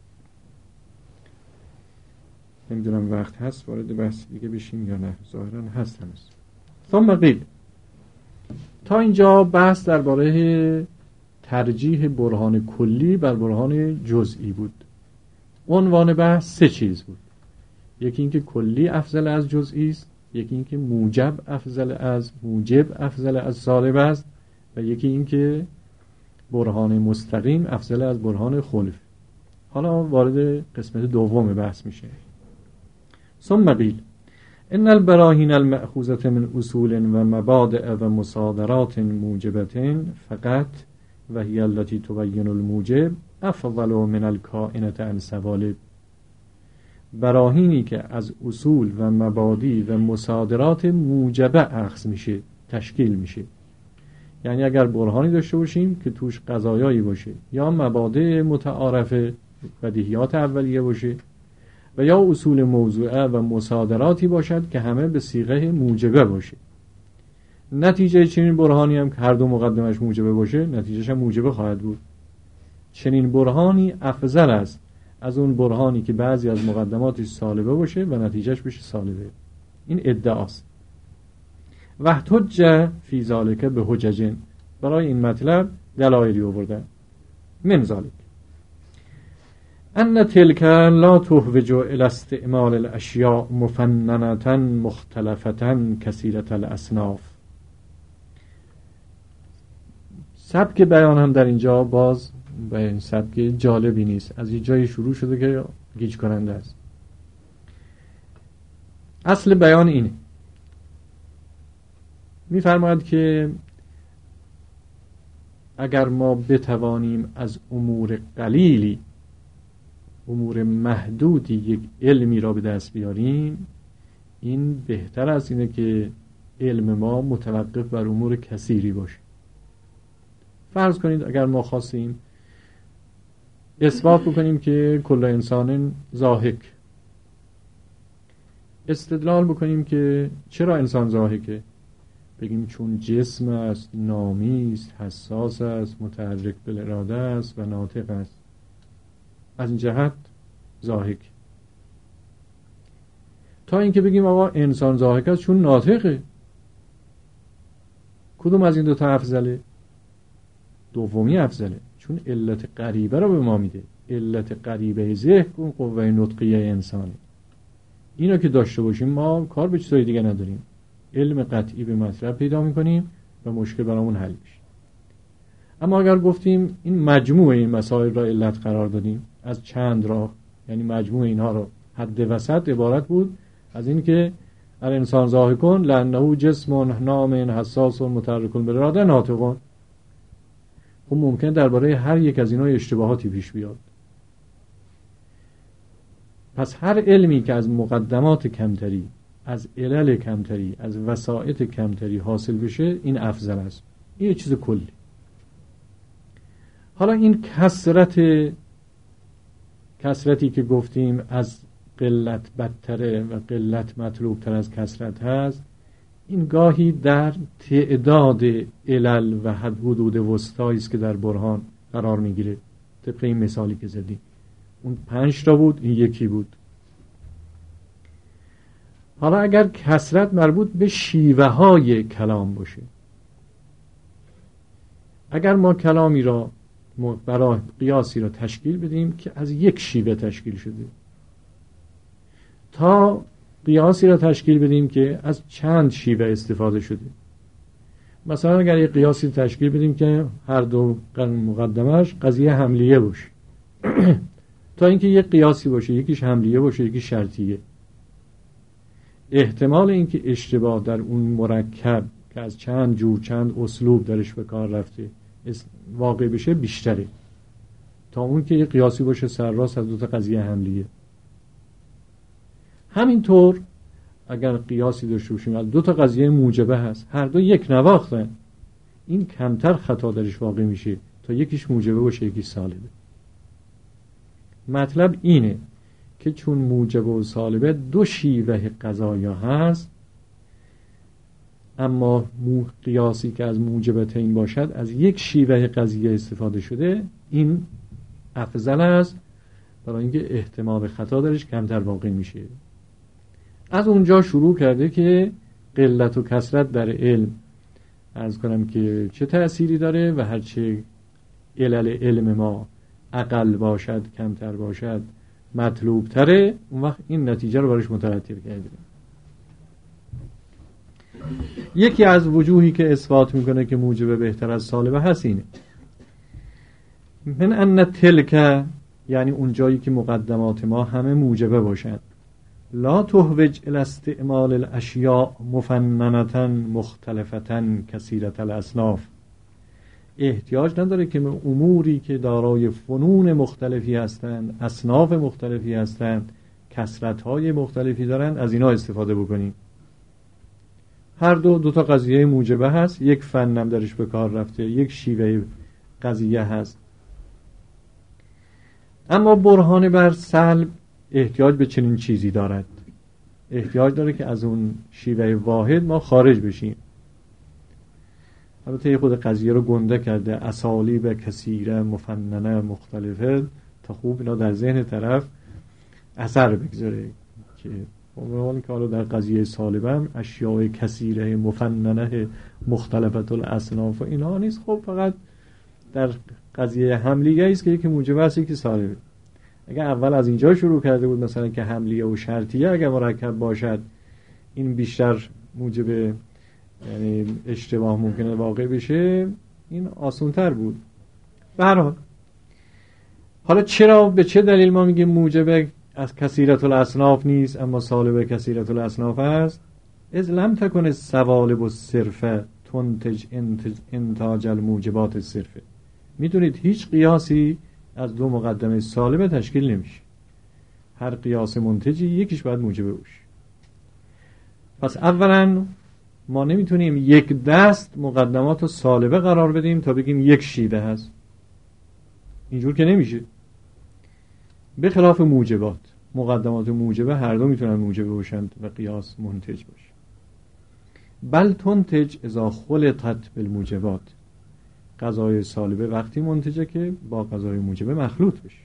نمیدونم وقت هست وارد بحث دیگه بشیم یا نه، ظاهرا هست هنوز. ثم قیل، تا اینجا بحث درباره ترجیح برهان کلی بر برهان جزئی بود. عنوان بحث سه چیز بود، یکی اینکه کلی افضل از جزئی است، یکی اینکه موجب افضل از موجب افضل از سالب است و یکی اینکه برهان مستقیم افضل از برهان خلف. حالا وارد قسمت دوم بحث میشه. ثم قیل ان البراهین المأخوذة من اصول و مبادئ و مصادرات موجبة فقط و هی التي تبین الموجب افضل من الکائنة عن سوالب. براهینی که از اصول و مبادی و مصادرات موجبه اخذ میشه، تشکیل میشه. یعنی اگر برهانی داشته باشیم که توش قضایایی باشه یا مبادی متعارفه بدیهیات اولیه باشه و یا اصول موضوعه و مصادراتی باشد که همه به صیغه موجبه باشه. نتیجه چنین برهانی هم که هر دو مقدمش موجبه باشه، نتیجهش هم موجبه خواهد بود. چنین برهانی افضل است از اون برهانی که بعضی از مقدماتش سالبه باشه و نتیجهش بشه سالبه. این ادعاست. وحتج فی ذالک به حجج، برای این مطلب دلایلی آوردن. من ذالک ان تلک لا تحوج الی استعمال الاشیاء مفننة مختلفة کثیرة الاصناف. سبک بیان هم در اینجا باز به این سبک جالبی نیست، از یه جایی شروع شده که گیج کننده است. اصل بیان اینه، می‌فرماید که اگر ما بتوانیم از امور قلیلی، امور محدودی، یک علمی را به دست بیاریم، این بهتر از اینه که علم ما متوقف بر امور کثیری باشه. فرض کنید اگر ما خواستیم اثبات بکنیم که کل انسان ضاحک، استدلال بکنیم که چرا انسان ضاحکه، بگیم چون جسم است، نامی است، حساس است، متحرک بالاراده است و ناطق است، از این جهت ضاحک. تا اینکه بگیم آقا انسان ضاحک است چون ناطقه. کدوم از این دو تا افضله؟ دومی افضله، چون علت غریبه رو به ما میده. علت غریبه ذهن اون قوه نطقیه انسانه. اینو که داشته باشیم ما کار به چیزای دیگه نداریم، علم قطعی به مطلب پیدا میکنیم و مشکل برامون حل میشه. اما اگر گفتیم این مجموع این مسائل را علت قرار دادیم از چند راه، یعنی مجموع اینها رو حد وسط عبارت بود از این که الانسان ضاحکون لانه جسم نام حساس متحرک بالاراده ناطقون، خب ممکن درباره هر یک از اینا اشتباهاتی پیش بیاد. پس هر علمی که از مقدمات کمتری، از علل کمتری، از وسائط کمتری حاصل بشه، این افضل است. این یه چیز کلی. حالا این کثرت، کثرتی که گفتیم از قلت بدتره و قلت مطلوبتر از کثرت هست، این گاهی در تعداد علل و حد حدود وسطایی است که در برهان قرار میگیره. طبق این مثالی که زدیم اون پنج تا بود، این یکی بود. حالا اگر کثرت مربوط به شیوه های کلام باشه، اگر ما کلامی را برای قیاسی را تشکیل بدیم که از یک شیوه تشکیل شده، تا قیاسی را تشکیل بدیم که از چند شیوه استفاده شده. مثلا اگر یک قیاسی تشکیل بدیم که هر دو مقدمش قضیه حملیه باشه تا اینکه یک قیاسی باشه یکیش حملیه باشه یکیش شرطیه، احتمال اینکه اشتباه در اون مرکب که از چند جور چند اسلوب درش به کار رفته واقع بشه بیشتره تا اون که یک قیاسی باشه سرراست از دو تا قضیه حملیه. همینطور اگر قیاسی داشته باشیم از دو تا قضیه موجبه هست، هر دو یک نواختن، این کمتر خطا درش واقع میشه تا یکیش موجبه باشه یکیش سالبه. مطلب اینه که چون موجبه و سالبه دو شیوه قضایا هست، اما قیاسی که از موجبتین باشد از یک شیوه قضیه استفاده شده، این افضل است برای اینکه احتمال خطا درش کمتر واقع میشه. از اونجا شروع کرده که قلت و کثرت در علم عرض کنم که چه تأثیری داره و هرچه علل علم ما اقل باشد کمتر باشد مطلوب تره، اون وقت این نتیجه رو برش مترتب کرده. یکی از وجوهی که اثبات میکنه که موجب بهتر از سالبه هست اینه من ان تلک، یعنی اون جایی که مقدمات ما همه موجبه باشند، لا تحوج الی استعمال الاشیاء مفننة مختلفة کثیرة الاصناف، احتیاج نداره که اموری که دارای فنون مختلفی هستند، اصناف مختلفی هستند، کثرت‌های مختلفی دارن، از اینا استفاده بکنیم. هر دو دو تا قضیه موجبه هست، یک فنم درش به کار رفته، یک شیوه قضیه هست. اما برهان بر سلب احتیاج به چنین چیزی دارد، احتیاج داره که از اون شیوه واحد ما خارج بشیم. البته خود قضیه رو گنده کرده، اسالیب کثیره مفننه مختلفه، تا خوب اینا در ذهن طرف اثر بگذاره که اون که حالا در قضیه سالبم اشیاء کثیره مفننه مختلفت الاصناف و اینا نیست. خب فقط در قضیه حملیه است که یکی موجب است یکی سالبه. اگر اول از اینجا شروع کرده بود مثلا که حملیه و شرطیه اگر مرکب باشد، این بیشتر موجب یعنی اشتباه ممکنه واقع بشه، این آسان‌تر بود. به هر حال حالا چرا به چه دلیل ما میگیم موجب از کثیرت الاصناف نیست اما سالب کثیرت الاصناف است؟ از لم تکن السوالب الصرفه تنتج انتاج الموجبات الصرفه. میدونید هیچ قیاسی از دو مقدمه سالبه تشکیل نمیشه، هر قیاس منتجی یکیش باید موجبه باشه. پس اولا ما نمیتونیم یک دست مقدمات رو سالبه قرار بدیم تا بگیم یک شیوه هست، اینجور که نمیشه. به خلاف موجبات، مقدمات موجبه هر دو میتونن موجبه باشند و قیاس منتج باشه. بل تنتج اذا خلطت بالموجبات، قضای سالبه وقتی منتجه که با قضای موجبه مخلوط بشه.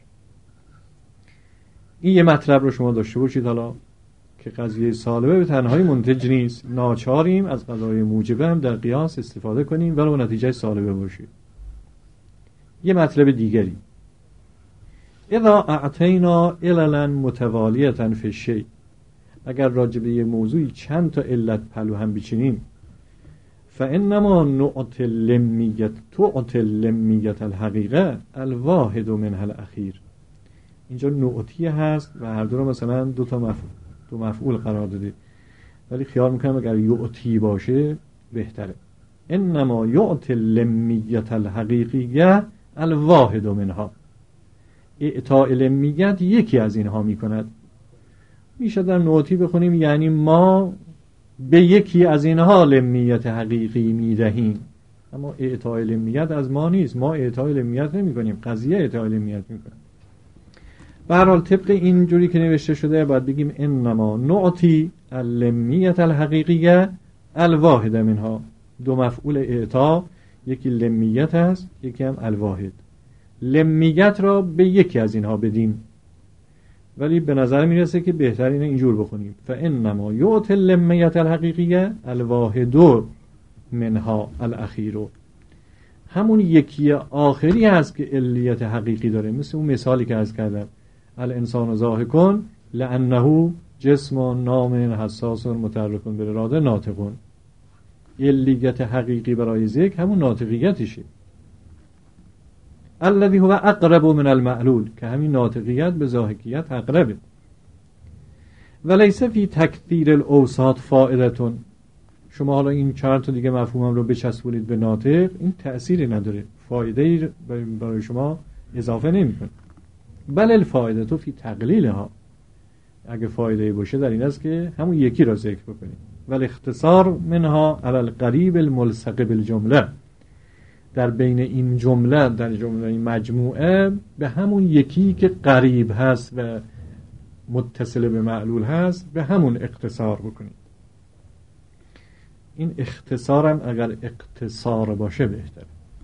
این یه مطلب رو شما داشته باشید حالا که قضیه سالبه به تنهایی منتج نیست، ناچاریم از قضای موجبه هم در قیاس استفاده کنیم ولو نتیجه سالبه باشه. یه مطلب دیگری، اذا اعطینا عللا متوالیتا فی الشیء، اگر راجع به یه موضوعی چند تا علت پلو هم بچینیم، فانما نعطی اللمیت تعطی اللمیت الحقیقه الواحد منها الاخیر. اینجا نعطی هست و هر دو رو مثلا دو تا مفعول دو مفعول قرار داده، ولی خیال میکنم اگر یعطی باشه بهتره. انما یعطی اللمیت الحقیقیه الواحد منها، اعطاء لمیت یکی از اینها میکند. میشه در نعطی بخونیم یعنی ما به یکی از اینها لمیت حقیقی میدهیم، اما اعطاء لمیت از ما نیست، ما اعطاء لمیت نمی کنیم، قضیه اعطاء لمیت میکنه. به هر حال طبق اینجوری که نوشته شده باید بگیم انما نعطی اللمیت الحقیقیه الواحد منها. دو مفعول اعطا، یکی لمیت هست یکی هم الواحد. لمیت را به یکی از اینها بدیم، ولی به نظر میرسه که بهتر اینه اینجور بخونیم فانما یعطی اللمیت الحقیقیه الواحد منها الاخیر. همون یکی آخری هست که علیت حقیقی داره، مثل اون مثالی که عرض کردم الانسان ضاحک لانه جسم نام حساس متحرک بالاراده ناطق. علیت حقیقی برای ذکر همون ناطقیتشه، الذی هو اقرب من المعلول، که همین ناطقیت به ضاحکیت اقربه. ولیس فی تکثیر الاوساط فائدة. شما حالا این چهار تا دیگه مفهومم رو بچسبونید به ناطق، این تأثیری نداره، فایده‌ای برای شما اضافه نمی‌کنه. بل الفائده تو فی تقلیلها، اگه فایده‌ای باشه در این است که همون یکی را ذکر بکنیم. ولی اختصار منها علی القریب الملصق بالجمله، در بین این جمله در جمله این مجموعه به همون یکی که قریب هست و متصل به معلول هست به همون اختصار بکنیم. این اختصارم اگر اختصار باشه بهتره.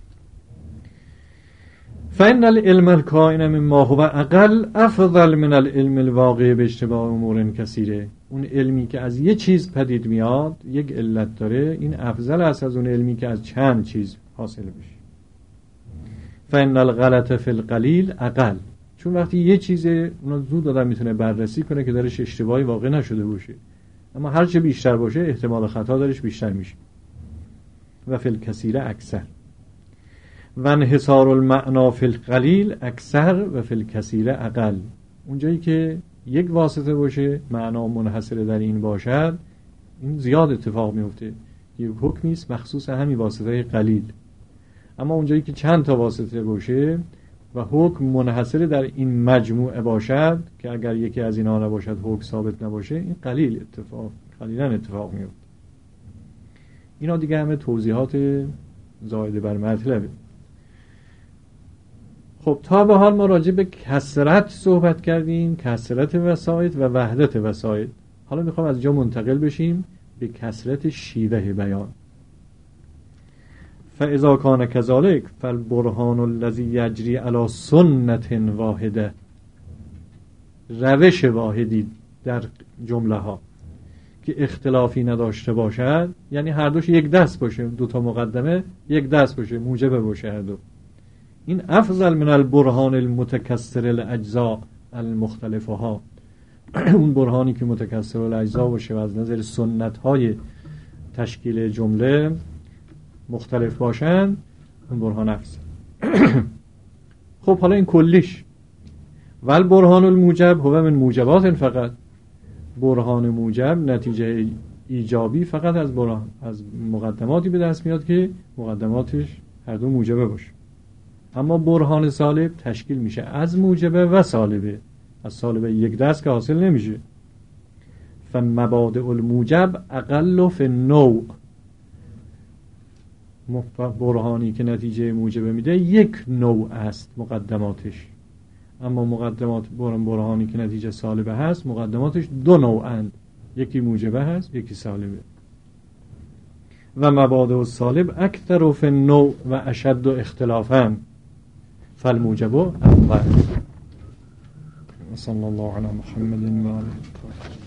فإن العلم الکائن مما هو اقل افضل من العلم الواقع به اشتباه امور کثیره. اون علمی که از یه چیز پدید میاد یک علت داره، این افضل است از اون علمی که از چند چیز حاصل بشه. فإن الغلط فی القلیل اقل، چون وقتی یه چیزه اون زود آدم میتونه بررسی کنه که درش اشتباهی واقع نشده باشه، اما هر چه بیشتر باشه احتمال خطا درش بیشتر میشه. و فی الکثیر اکثر و انحصار المعنا فی القلیل اکثر و فی الکثیر اقل. اونجایی که یک واسطه باشه معنا منحصر در این باشد این زیاد اتفاق میفته، یک حکمی است مخصوص همین واسطه قلیل. اما اونجایی که چند تا واسطه باشه و حکم منحصر در این مجموعه باشد که اگر یکی از اینها نباشد حکم ثابت نباشه، این قلیل اتفاق قلیلا اتفاق میفته. اینا دیگه همه توضیحات زائده بر مطلبه. خب تا به حال ما راجع به کثرت صحبت کردیم، کثرت وسائط و وحدت وسائط. حالا میخوام از جا منتقل بشیم به کثرت شیوه بیان. فاذا کان کذالک فالبرهان الذی یجری علی سنت واحده، روش واحدی در جمله ها که اختلافی نداشته باشد، یعنی هر دوش یک دست باشه، دو تا مقدمه یک دست باشه، موجبه باشه هر دو، این افضل من البرهان المتکثر الاجزاء المختلفه ها. اون برهانی که متکثر الاجزاء باشه و از نظر سنت های تشکیل جمله مختلف باشن، اون برهان افضل. خب حالا این کلیش. ول برهان الموجب هو من موجبات فقط، برهان موجب نتیجه ایجابی فقط از برهان از مقدماتی به دست میاد که مقدماتش هر دو موجبه باشه. اما برهان سالب تشکیل میشه از موجبه و سالبه، از سالبه یک دست که حاصل نمیشه. فمبادئ الموجب اقل فی النوع، برهانی که نتیجه موجبه میده یک نوع است مقدماتش، اما مقدمات برهانی که نتیجه سالبه هست مقدماتش دو نوعند، یکی موجبه هست یکی سالبه. و مبادئ السالب اکثر فی النوع و اشد اختلافا فالموجب اول. صلی الله علی محمد و آله.